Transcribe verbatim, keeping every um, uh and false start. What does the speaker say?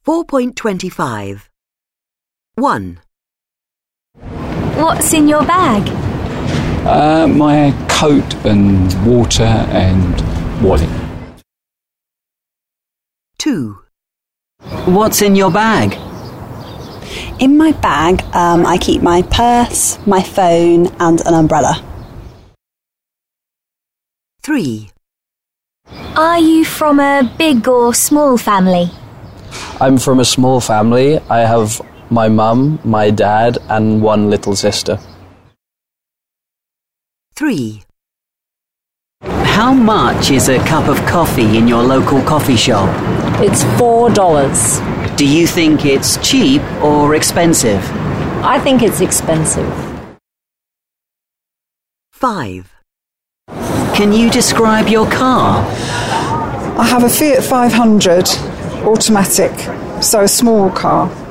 four point two five. one. What's in your bag? Uh, my coat and water and wallet. two. What's in your bag? In my bag, um, I keep my purse, my phone and an umbrella. three. Are you from a big or small family? I'm from a small family. I have my mum, my dad and one little sister. three. How much is a cup of coffee in your local coffee shop? It's four dollars. Do you think it's cheap or expensive? I think it's expensive. five. Can you describe your car? I have a Fiat five hundred automatic, so a small car.